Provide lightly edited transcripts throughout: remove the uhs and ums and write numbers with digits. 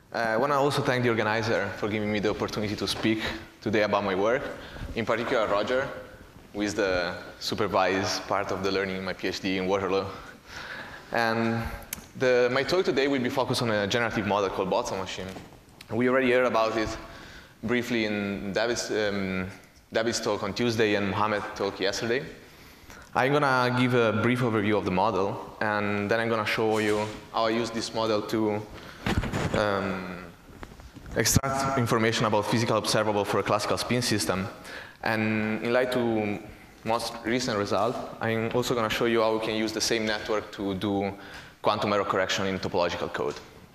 I want to also thank the organizer for giving me the opportunity to speak today about my work, in particular Roger, who is the supervised part of the learning in my PhD in Waterloo. And my talk today will be focused on a generative model called Boltzmann machine. We already heard about it briefly in David's talk on Tuesday and Mohammed's talk yesterday. I'm going to give a brief overview of the model, and then I'm going to show you how I use this model to extract information about physical observable for a classical spin system. And in light to most recent result, I'm also going to show you how we can use the same network to do quantum error correction in topological code.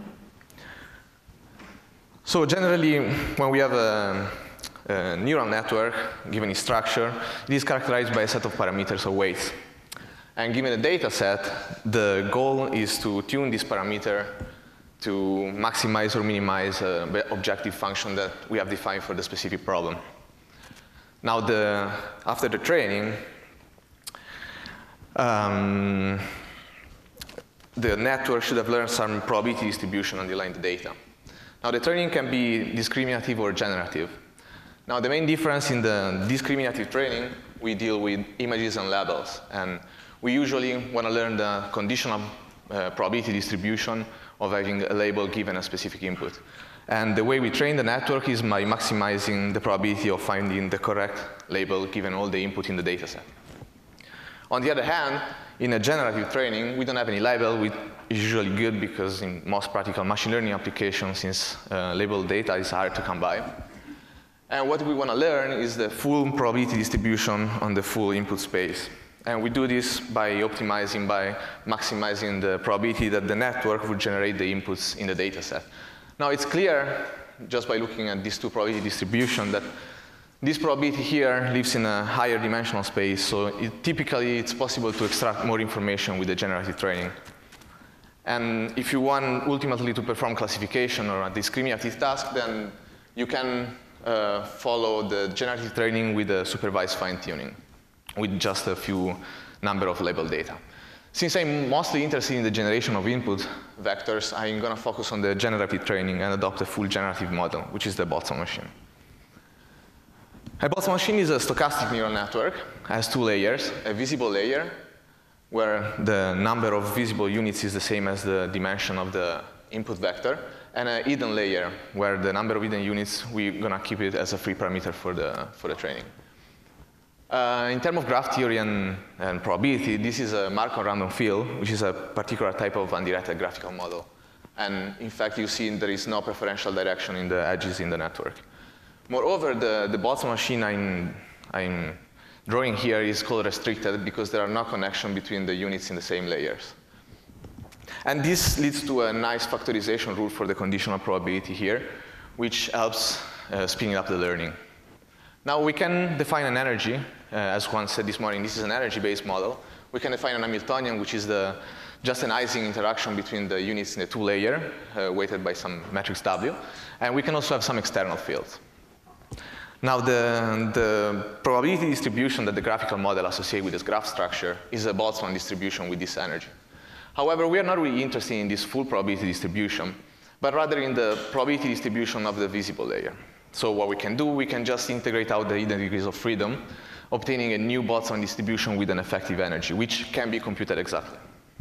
So generally, when we have a neural network, given its structure, it is characterized by a set of parameters or weights. And given the data set, the goal is to tune this parameter to maximize or minimize the objective function that we have defined for the specific problem. Now, after the training, the network should have learned some probability distribution underlying the data. Now, the training can be discriminative or generative. Now, the main difference in the discriminative training, we deal with images and labels. And we usually want to learn the conditional probability distribution of having a label given a specific input. And the way we train the network is by maximizing the probability of finding the correct label given all the input in the data set. On the other hand, in a generative training, we don't have any label, which is usually good because in most practical machine learning applications, since labeled data is hard to come by. And what we want to learn is the full probability distribution on the full input space. And we do this by optimizing, by maximizing the probability that the network would generate the inputs in the data set. Now, it's clear, just by looking at these two probability distribution, that this probability here lives in a higher dimensional space, so typically it's possible to extract more information with the generative training. And if you want ultimately to perform classification or a discriminative task, then you can follow the generative training with a supervised fine-tuning, with just a few number of labeled data. Since I'm mostly interested in the generation of input vectors, I'm going to focus on the generative training and adopt a full generative model, which is the Boltzmann machine. A Boltzmann machine is a stochastic neural network. It has two layers, a visible layer, where the number of visible units is the same as the dimension of the input vector, and a hidden layer, where the number of hidden units, we're going to keep it as a free parameter for the training. In terms of graph theory and probability, this is a Markov random field, which is a particular type of undirected graphical model. And in fact, you see there is no preferential direction in the edges in the network. Moreover, the Boltzmann machine I'm drawing here is called restricted because there are no connection between the units in the same layers. And this leads to a nice factorization rule for the conditional probability here, which helps speeding up the learning. Now, we can define an energy. As Juan said this morning, this is an energy-based model. We can define an Hamiltonian, which is just an Ising interaction between the units in the two layer, weighted by some matrix W. And we can also have some external fields. Now, the probability distribution that the graphical model associates with this graph structure is a Boltzmann distribution with this energy. However, we are not really interested in this full probability distribution, but rather in the probability distribution of the visible layer. So what we can do, we can just integrate out the hidden degrees of freedom, obtaining a new Boltzmann distribution with an effective energy, which can be computed exactly.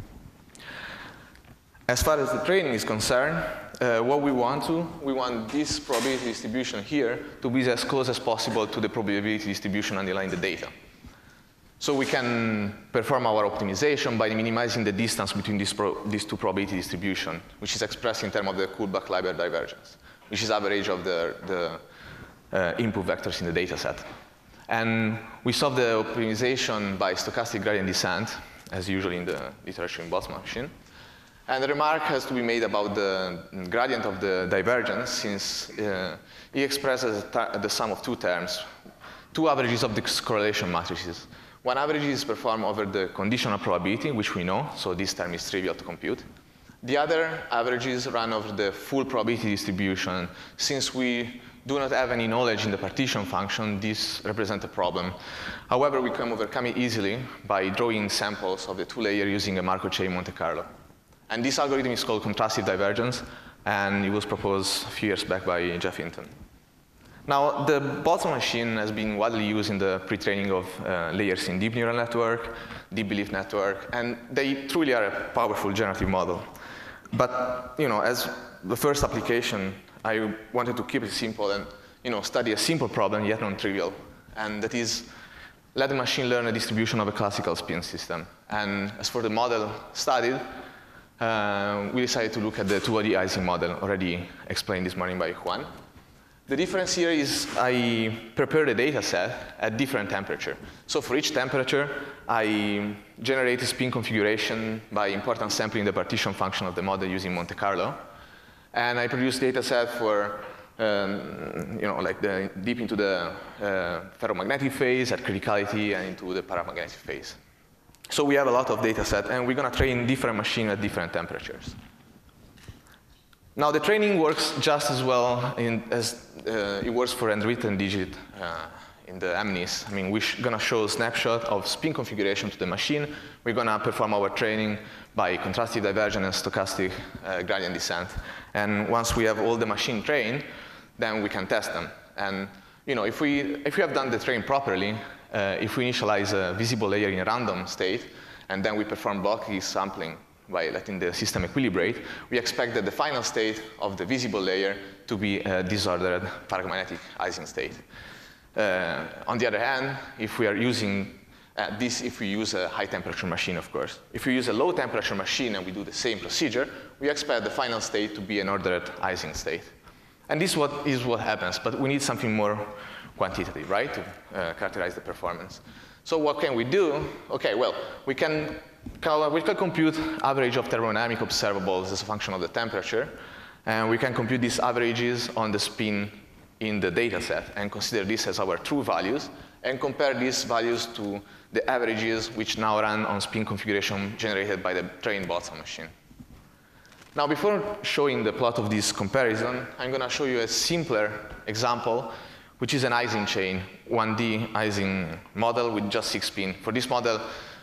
As far as the training is concerned, what we want this probability distribution here to be as close as possible to the probability distribution underlying the data. So we can perform our optimization by minimizing the distance between these two probability distributions, which is expressed in terms of the Kullback-Leibler divergence, which is average of the input vectors in the data set. And we solve the optimization by stochastic gradient descent, as usually in the literature in Boltzmann machine. And the remark has to be made about the gradient of the divergence, since he expresses the sum of two terms, two averages of the correlation matrices. One average is performed over the conditional probability, which we know, so this term is trivial to compute. The other averages run over the full probability distribution. Since we do not have any knowledge in the partition function, this represents a problem. However, we can overcome it easily by drawing samples of the two layers using a Markov chain Monte Carlo. And this algorithm is called contrastive divergence. and it was proposed a few years back by Jeff Hinton. Now, the Boltzmann machine has been widely used in the pre-training of layers in deep neural network, deep belief network, and they truly are a powerful generative model. But as the first application, I wanted to keep it simple and study a simple problem, yet non-trivial, and that is let the machine learn a distribution of a classical spin system. And as for the model studied, we decided to look at the 2D Ising model, already explained this morning by Juan. The difference here is I prepare the data set at different temperature. So for each temperature, I generate a spin configuration by importance sampling the partition function of the model using Monte Carlo. And I produce data set for, like deep into the ferromagnetic phase, at criticality, and into the paramagnetic phase. So we have a lot of data set, and we're going to train different machines at different temperatures. Now, the training works just as well as it works for handwritten digit in the MNIST. I mean, we're going to show a snapshot of spin configuration to the machine. We're going to perform our training by contrastive divergence and stochastic gradient descent. And once we have all the machine trained, then we can test them. And if we have done the training properly, if we initialize a visible layer in a random state, and then we perform Bloch sampling by letting the system equilibrate, we expect that the final state of the visible layer to be a disordered paramagnetic Ising state. On the other hand, if we are using this, if we use a high temperature machine, of course. If we use a low temperature machine and we do the same procedure, we expect the final state to be an ordered Ising state. And this is what happens, but we need something more quantitative, right, to characterize the performance. So what can we do? Okay, well, we can compute average of thermodynamic observables as a function of the temperature, and we can compute these averages on the spin in the data set and consider this as our true values and compare these values to the averages which now run on spin configuration generated by the trained Boltzmann machine. Now, before showing the plot of this comparison, I'm going to show you a simpler example, which is an Ising chain, 1D Ising model with just 6 spin. For this model,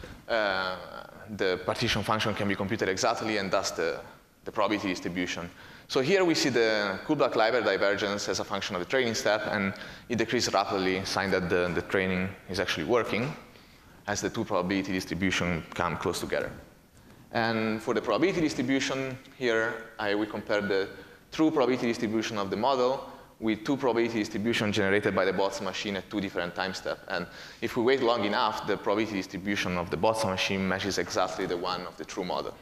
the partition function can be computed exactly, and thus the probability distribution. So here we see the Kullback-Leibler divergence as a function of the training step, and it decreases rapidly, sign that the training is actually working, as the two probability distribution come close together. And for the probability distribution, here we compare the true probability distribution of the model with two probability distributions generated by the Boltzmann machine at 2 different time steps. And if we wait long enough, the probability distribution of the Boltzmann machine matches exactly the one of the true model.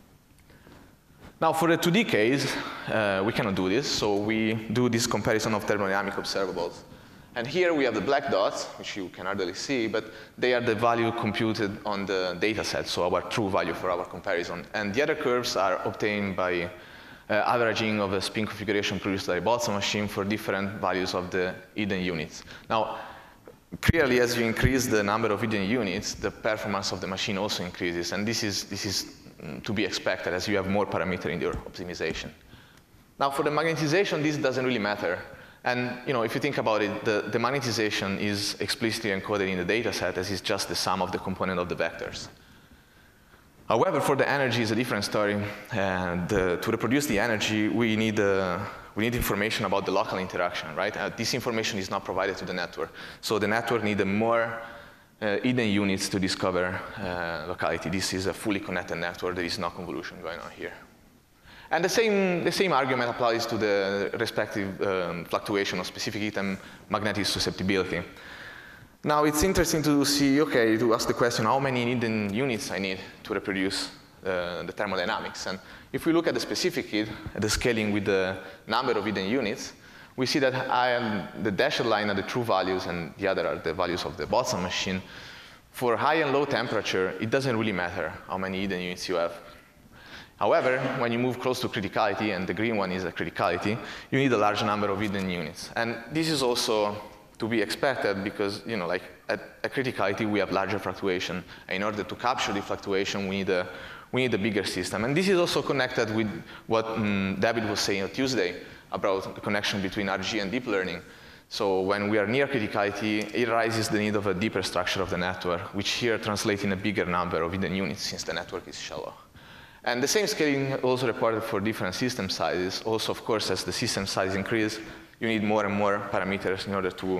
Now, for the 2D case, we cannot do this, so we do this comparison of thermodynamic observables. And here we have the black dots, which you can hardly see, but they are the value computed on the data set, so our true value for our comparison. And the other curves are obtained by averaging of a spin configuration produced by a Boltzmann machine for different values of the hidden units. Now, clearly, as you increase the number of hidden units, the performance of the machine also increases, and this is to be expected as you have more parameter in your optimization. Now, for the magnetization, this doesn't really matter. And if you think about it, the magnetization is explicitly encoded in the data set as it's just the sum of the component of the vectors. However, for the energy, it's a different story. And to reproduce the energy, we need information about the local interaction, right? This information is not provided to the network. So the network needs more hidden units to discover locality. This is a fully connected network. There is no convolution going on here. And the same argument applies to the respective fluctuation of specific heat and magnetic susceptibility. Now, it's interesting to see, okay, to ask the question, how many hidden units I need to reproduce the thermodynamics? And if we look at the specific heat, at the scaling with the number of hidden units, we see that the dashed line are the true values, and the other are the values of the Boltzmann machine. For high and low temperature, it doesn't really matter how many hidden units you have. However, when you move close to criticality, and the green one is a criticality, you need a large number of hidden units. And this is also to be expected because, like at criticality, we have larger fluctuation. And in order to capture the fluctuation, we need a bigger system. And this is also connected with what David was saying on Tuesday about the connection between RG and deep learning. So when we are near criticality, it raises the need of a deeper structure of the network, which here translates in a bigger number of hidden units since the network is shallow. And the same scaling also reported for different system sizes. Also, of course, as the system size increases, you need more and more parameters in order to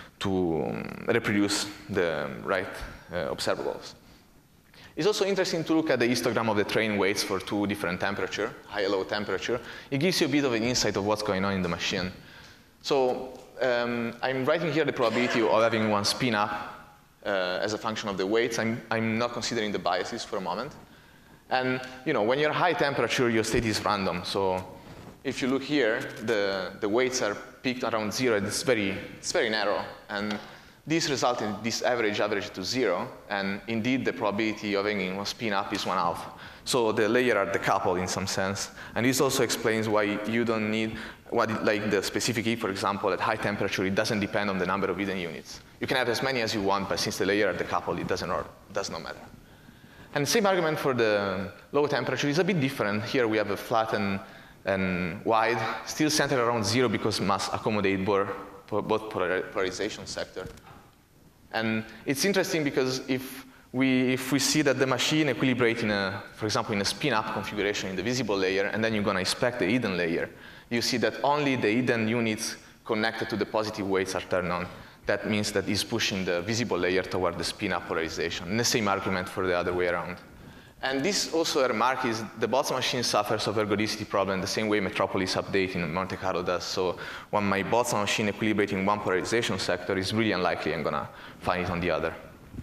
reproduce the right observables. It's also interesting to look at the histogram of the train weights for two different temperatures, high and low temperature. It gives you a bit of an insight of what's going on in the machine. So I'm writing here the probability of having one spin up as a function of the weights. I'm not considering the biases for a moment. And when you're high temperature, your state is random. So if you look here, the weights are peaked around 0. It's very narrow. And this results in this average to 0. And indeed, the probability of having one spin up is 1/2. So the layers are decoupled in some sense. And this also explains why you don't need, like the specific heat, for example, at high temperature, it doesn't depend on the number of hidden units. You can have as many as you want, but since the layers are decoupled, it does not matter. And the same argument for the low temperature is a bit different. Here we have a flat and wide, still centered around 0 because must accommodate both polarization sector. And it's interesting because if we see that the machine equilibrates for example, in a spin-up configuration in the visible layer, and then you're going to inspect the hidden layer, you see that only the hidden units connected to the positive weights are turned on. That means that it's pushing the visible layer toward the spin-up polarization. And the same argument for the other way around. And this also a remark is the Boltzmann machine suffers of ergodicity problem the same way Metropolis update in Monte Carlo does. So when my Boltzmann machine equilibrates in one polarization sector, it's really unlikely I'm going to find it on the other.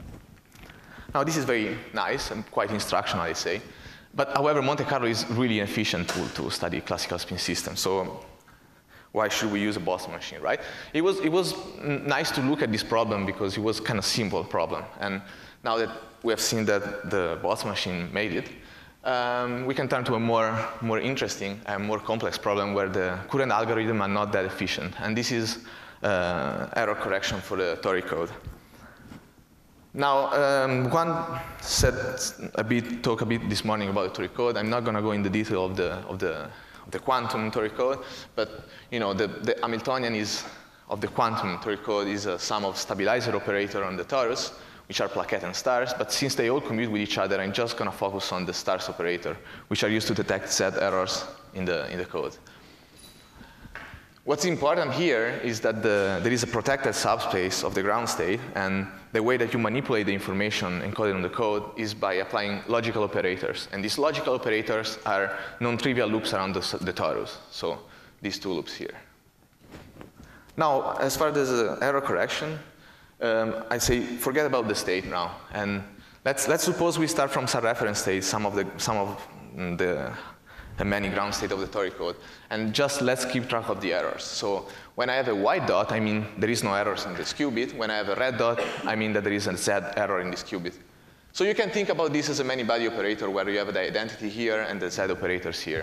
Now this is very nice and quite instructional, I say. But however, Monte Carlo is really an efficient tool to study classical spin systems. So why should we use a Boltzmann machine, right? It was nice to look at this problem because it was kind of simple problem. And now that we have seen that the Boltzmann machine made it, we can turn to a more interesting and more complex problem where the current algorithms are not that efficient. And this is error correction for the Tori code. Now, Juan talked a bit this morning about the Tori code. I'm not going to go into detail of the quantum Tori code, but the Hamiltonian of the quantum Tori code is a sum of stabilizer operator on the torus, which are plaquette and stars. But since they all commute with each other, I'm just going to focus on the stars operator, which are used to detect Z errors in the code. What's important here is that there is a protected subspace of the ground state, and the way that you manipulate the information encoded in the code is by applying logical operators. And these logical operators are non-trivial loops around the torus. So these two loops here. Now, as far as error correction, I say forget about the state now. And let's suppose we start from some reference state, some of the many ground state of the Tori code, and just let's keep track of the errors. So when I have a white dot, I mean there is no errors in this qubit. When I have a red dot, I mean that there is a Z error in this qubit. So you can think about this as a many-body operator where you have the identity here and the Z operators here.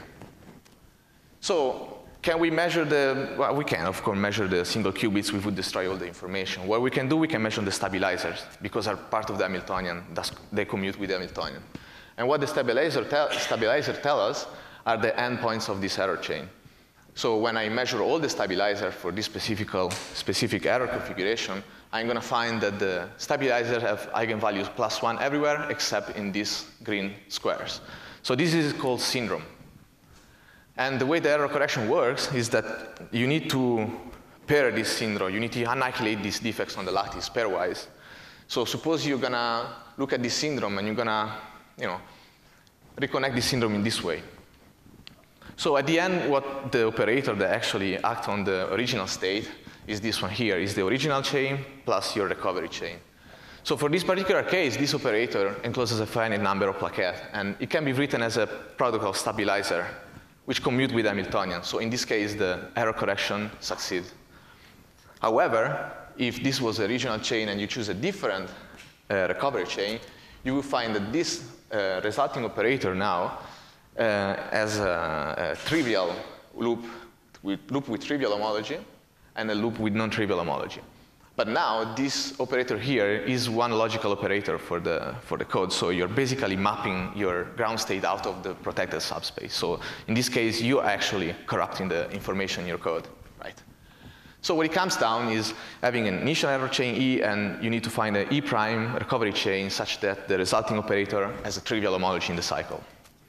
So can we measure well, we can, of course, measure the single qubits. We would destroy all the information. What we can do, we can measure the stabilizers because are part of the Hamiltonian. Thus, they commute with the Hamiltonian. And what the stabilizer tell us are the endpoints of this error chain. So when I measure all the stabilizers for this specific error configuration, I'm going to find that the stabilizers have eigenvalues +1 everywhere except in these green squares. So this is called syndrome. And the way the error correction works is that you need to pair this syndrome. You need to annihilate these defects on the lattice pairwise. So suppose you're going to look at this syndrome and you're going to reconnect this syndrome in this way. So at the end, what the operator that actually acts on the original state is this one here, is the original chain plus your recovery chain. So for this particular case, this operator encloses a finite number of plaquettes, and it can be written as a product of stabilizer, which commute with Hamiltonian. So in this case, the error correction succeeds. However, if this was a original chain and you choose a different recovery chain, you will find that this resulting operator now as a trivial loop with trivial homology and a loop with non-trivial homology. But now this operator here is one logical operator for the code. So you're basically mapping your ground state out of the protected subspace. So in this case, you're actually corrupting the information in your code, right? So what it comes down is having an initial error chain E, and you need to find an E prime recovery chain such that the resulting operator has a trivial homology in the cycle.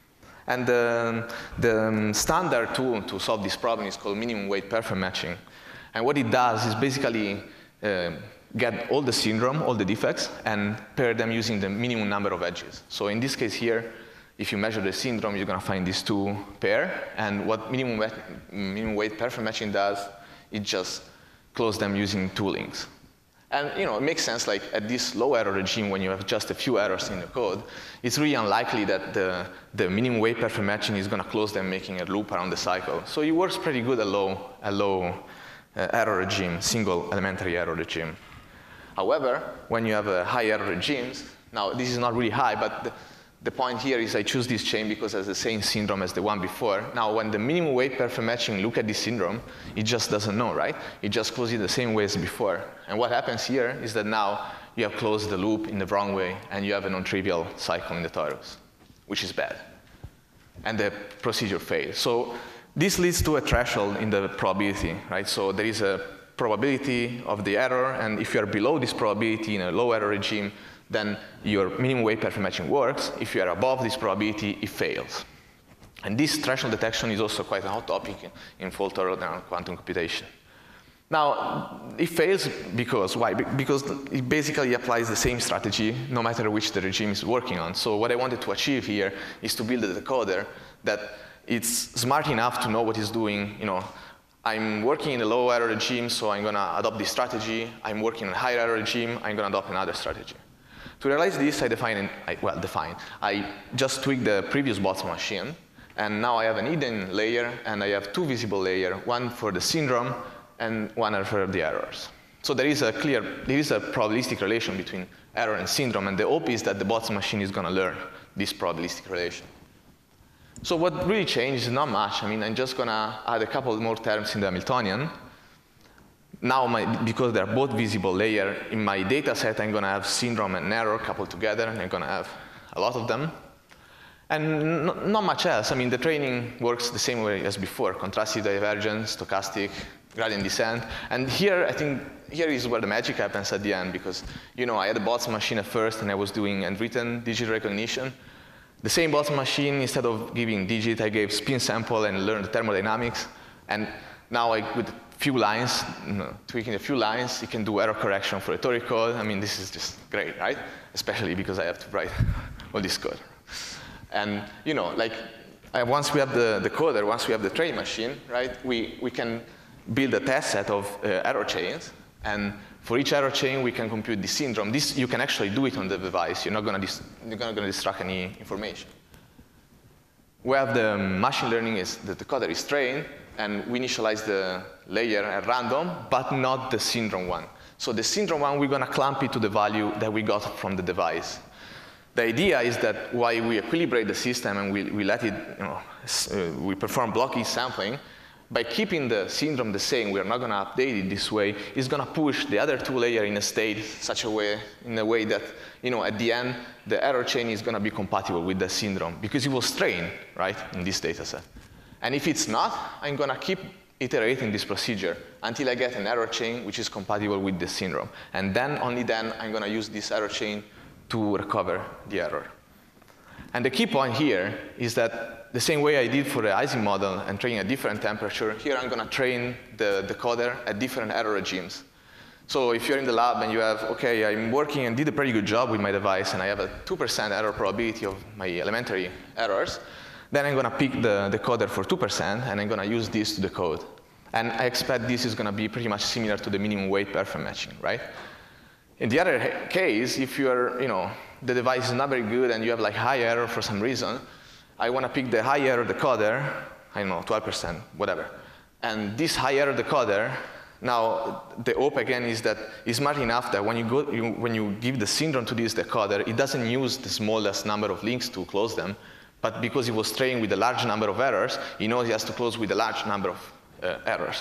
And the standard tool to solve this problem is called minimum weight perfect matching. And what it does is basically get all the syndrome, all the defects, and pair them using the minimum number of edges. So in this case here, if you measure the syndrome, you're going to find these two pair. And what minimum weight perfect matching does, it just close them using two links. And it makes sense, like at this low error regime, when you have just a few errors in the code, it's really unlikely that the minimum weight perfect matching is going to close them, making a loop around the cycle. So it works pretty good at low error regime, single elementary error regime. However, when you have high error regimes, now this is not really high, but the point here is I choose this chain because it has the same syndrome as the one before. Now, when the minimum weight perfect matching look at this syndrome, it just doesn't know, right? It just closes it the same way as before. And what happens here is that now you have closed the loop in the wrong way, and you have a non-trivial cycle in the torus, which is bad. And the procedure fails. So this leads to a threshold in the probability, right? So there is a probability of the error, and if you are below this probability in a low error regime, then your minimum weight perfect matching works. If you are above this probability, it fails. And this threshold detection is also quite a hot topic in fault-tolerant quantum computation. Now, it fails because, why? Because it basically applies the same strategy no matter which the regime is working on. So what I wanted to achieve here is to build a decoder that it's smart enough to know what it's doing. I'm working in a low error regime, so I'm going to adopt this strategy. I'm working in a higher error regime, I'm going to adopt another strategy. To realize this, I just tweaked the previous bots machine, and now I have an hidden layer, and I have two visible layers, one for the syndrome and one for the errors. So there is a probabilistic relation between error and syndrome, and the hope is that the bots machine is going to learn this probabilistic relation. So what really changed is not much. I'm just going to add a couple more terms in the Hamiltonian. Now, because they're both visible layer, in my data set, I'm going to have syndrome and error coupled together, and I'm going to have a lot of them. And not much else. The training works the same way as before, contrastive divergence, stochastic, gradient descent. And here, I think, here is where the magic happens at the end, because, I had a bots machine at first, and I was doing handwritten digit recognition. The same bots machine, instead of giving digit, I gave spin sample and learned thermodynamics. And now, with few lines, tweaking a few lines, you can do error correction for rhetoric code. This is just great, right? Especially because I have to write all this code. And once we have the coder, once we have the train machine, right, we can build a test set of error chains. And for each error chain, we can compute the syndrome. This, you can actually do it on the device. You're not going to distract any information. We have the machine learning is the decoder is trained, and we initialize the layer at random, but not the syndrome one. So the syndrome one, we're going to clamp it to the value that we got from the device. The idea is that while we equilibrate the system and we let it, we perform blocky sampling, by keeping the syndrome the same, we're not going to update it this way, it's going to push the other two layers in a state in a way that, at the end, the error chain is going to be compatible with the syndrome, because it was trained, right, in this data set. And if it's not, I'm going to keep iterating this procedure until I get an error chain which is compatible with the syndrome. And then, only then, I'm going to use this error chain to recover the error. And the key point here is that the same way I did for the Ising model and training at different temperature, here I'm going to train the decoder at different error regimes. So if you're in the lab and you have, OK, I'm working and did a pretty good job with my device, and I have a 2% error probability of my elementary errors, then I'm going to pick the decoder for 2%, and I'm going to use this to decode. And I expect this is going to be pretty much similar to the minimum weight perfect matching, right? In the other case, if you're, the device is not very good and you have high error for some reason, I want to pick the high error decoder, 12%, whatever. And this high error decoder, now the hope again is that it's smart enough that when you give the syndrome to this decoder, it doesn't use the smallest number of links to close them, but because it was trained with a large number of errors, it knows it has to close with a large number of errors.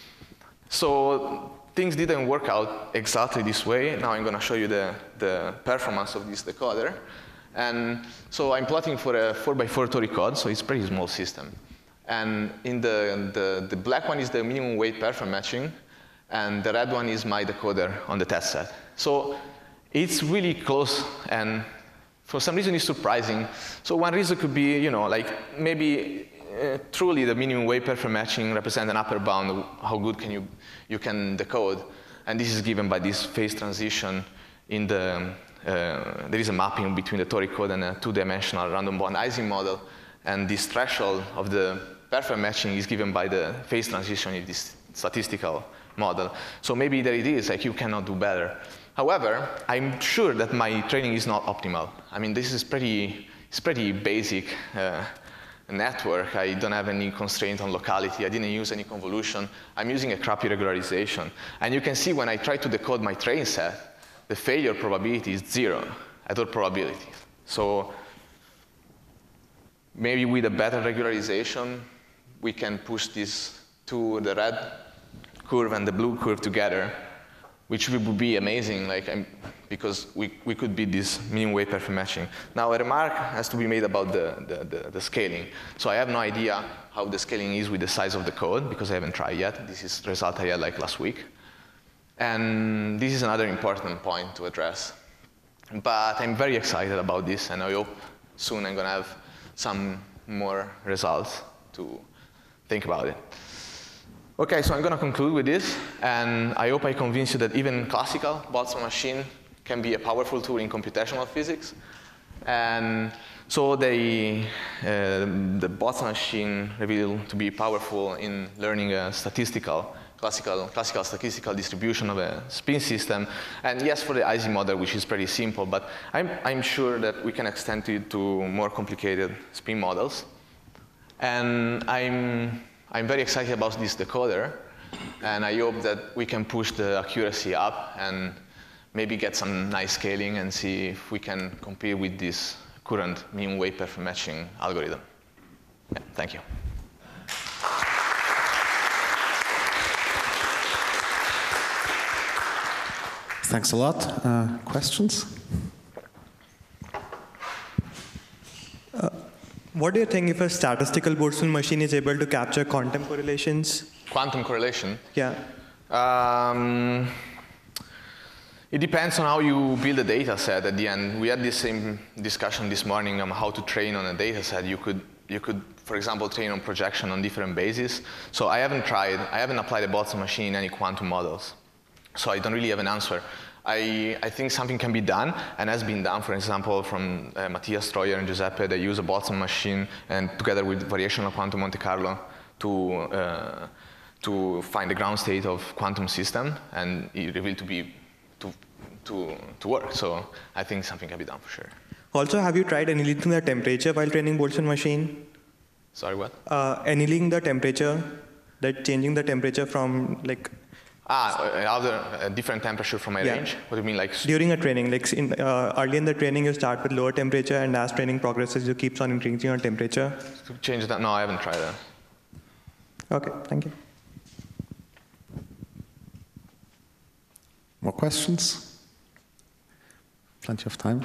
So things didn't work out exactly this way. Now I'm going to show you the performance of this decoder. And so I'm plotting for a 4x4 Tori code, so it's a pretty small system. And in the black one is the minimum weight perfect matching, and the red one is my decoder on the test set. So it's really close, and for some reason is surprising. So one reason could be, you know, like maybe truly the minimum weight perfect matching represents an upper bound of how good you can decode. And this is given by this phase transition in the, there is a mapping between the toric code and a two-dimensional random bond Ising model. And this threshold of the perfect matching is given by the phase transition in this statistical model. So maybe there it is, like you cannot do better. However, I'm sure that my training is not optimal. I mean, this is it's pretty basic network. I don't have any constraint on locality. I didn't use any convolution. I'm using a crappy regularization. And you can see when I try to decode my train set, the failure probability is 0 at all probabilities. So maybe with a better regularization, we can push this to the red curve and the blue curve together, which would be amazing, like, because we could beat this minimum weight perfect matching. Now, a remark has to be made about the scaling. So I have no idea how the scaling is with the size of the code, because I haven't tried yet. This is the result I had like last week. And this is another important point to address. But I'm very excited about this, and I hope soon I'm going to have some more results to think about it. Okay, so I'm going to conclude with this, and I hope I convince you that even classical Boltzmann machine can be a powerful tool in computational physics. And so the Boltzmann machine revealed to be powerful in learning a classical statistical distribution of a spin system. And yes, for the Ising model, which is pretty simple, but I'm sure that we can extend it to more complicated spin models. And I'm very excited about this decoder, and I hope that we can push the accuracy up and maybe get some nice scaling and see if we can compete with this current minimum weight perfect matching algorithm. Yeah, thank you. Thanks a lot. Questions? What do you think if a statistical Boltzmann machine is able to capture quantum correlations? Quantum correlation? Yeah. It depends on how you build a data set at the end. We had this same discussion this morning on how to train on a data set. You could, for example, train on projection on different bases. So I haven't applied a Boltzmann machine in any quantum models. So I don't really have an answer. I think something can be done, and has been done, for example, from Matthias Streuer and Giuseppe. They use a Boltzmann machine, and together with variational quantum Monte Carlo, to find the ground state of quantum system, and it revealed to be to work. So I think something can be done for sure. Also, have you tried annealing the temperature while training Boltzmann machine? Sorry, what? Annealing the temperature, that changing the temperature from like. A different temperature from my range? What do you mean, like? During a training, like early in the training, you start with lower temperature, and as training progresses, you keep on increasing your temperature. To change that? No, I haven't tried that. Okay, thank you. More questions? Plenty of time.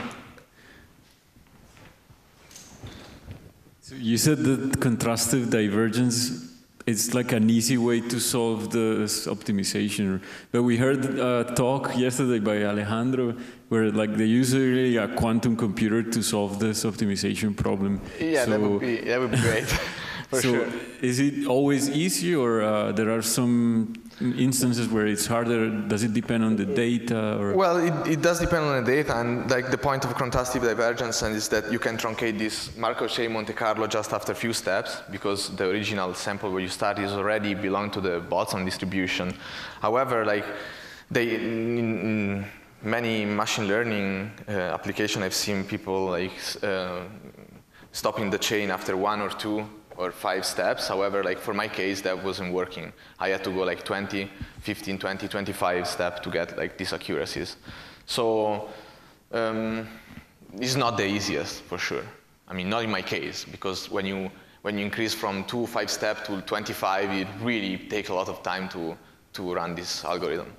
So you said that contrastive divergence, it's like an easy way to solve this optimization. But we heard a talk yesterday by Alejandro where like they use really a quantum computer to solve this optimization problem. Yeah, so, that would be great, for sure. Is it always easy, or there are some instances where it's harder? Does it depend on the data? Or? Well, it does depend on the data, and like the point of contrastive divergence is that you can truncate this Markov chain Monte Carlo just after a few steps, because the original sample where you start is already belong to the Boltzmann distribution. However, like in many machine learning applications, I've seen people like stopping the chain after 1 or 2 or 5 steps. However, like for my case, that wasn't working. I had to go like 20, 15, 20, 25 steps to get like these accuracies. So it's not the easiest, for sure. I mean, not in my case, because when you increase from 5 steps to 25, it really takes a lot of time to run this algorithm.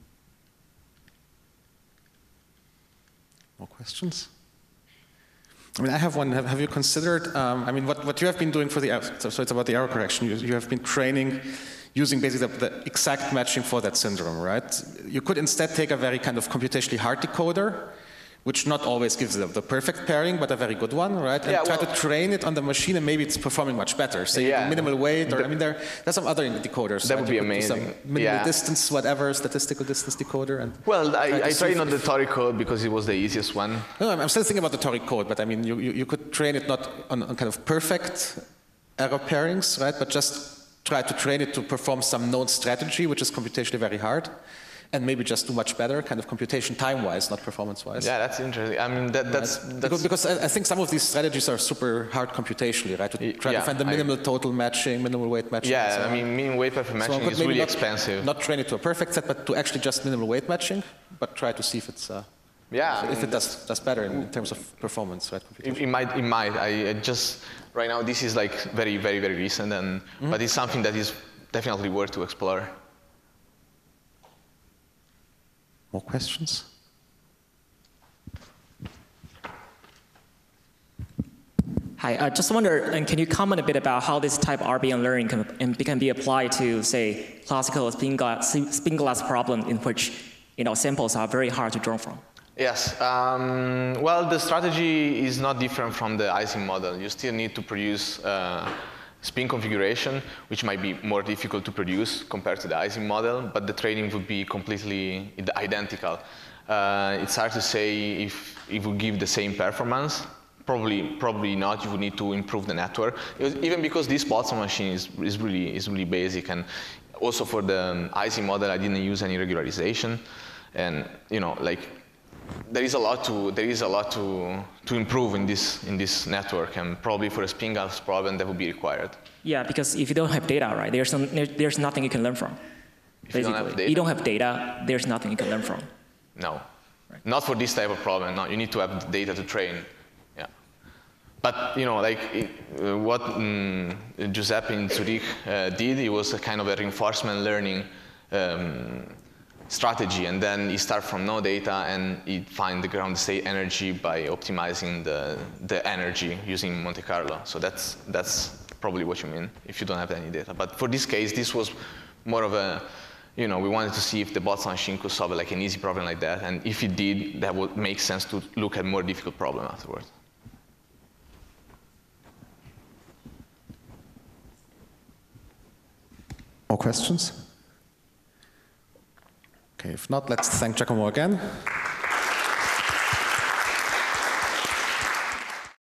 More questions? I mean, I have one. Have you considered, I mean, what you have been doing for the, so it's about the error correction. You have been training using basically the exact matching for that syndrome, right? You could instead take a very kind of computationally hard decoder, which not always gives the perfect pairing, but a very good one, right? And try to train it on the machine, and maybe it's performing much better. Say minimal weight, or I mean, there's some other decoders. That right? would be amazing. Some minimal distance, whatever, statistical distance decoder. And well, I tried not the Tori code because it was the easiest one. No, I'm still thinking about the Tori code, but I mean, you could train it not on kind of perfect error pairings, right? But just try to train it to perform some known strategy, which is computationally very hard. And maybe just do much better, kind of computation time-wise, not performance-wise. Yeah, that's interesting. I mean, that's because I think some of these strategies are super hard computationally, right? To try to find the minimal total matching, minimal weight matching. Yeah, I mean, minimum weight perfect matching is really expensive. Not train it to a perfect set, but to actually just minimal weight matching, but try to see if it's if it does better in terms of performance, right? It might. I just right now this is like very, very, very recent, and but it's something that is definitely worth to explore. More questions? Hi, I just wonder, and can you comment a bit about how this type of RBM learning can be applied to, say, classical spin glass problem in which samples are very hard to draw from? Yes. Well, the strategy is not different from the Ising model. You still need to produce spin configuration, which might be more difficult to produce compared to the Ising model, but the training would be completely identical. It's hard to say if it would give the same performance. Probably not. You would need to improve the network, even because this Boltzmann machine is really basic. And also for the Ising model, I didn't use any regularization, and there is a lot to improve in this network, and probably for a spin glass problem that would be required. Yeah, because if you don't have data, right, there's nothing you can learn from. If you don't have data, you don't have data, there's nothing you can learn from. No, not for this type of problem. No, you need to have data to train. Yeah, but what Giuseppe in Zurich did, it was a kind of a reinforcement learning strategy, and then you start from no data and you find the ground state energy by optimizing the energy using Monte Carlo. So that's probably what you mean if you don't have any data. But for this case, this was more of a, we wanted to see if the Boltzmann machine could solve like an easy problem like that, and if it did, that would make sense to look at more difficult problem afterwards. More questions? Okay, if not, let's thank Giacomo again.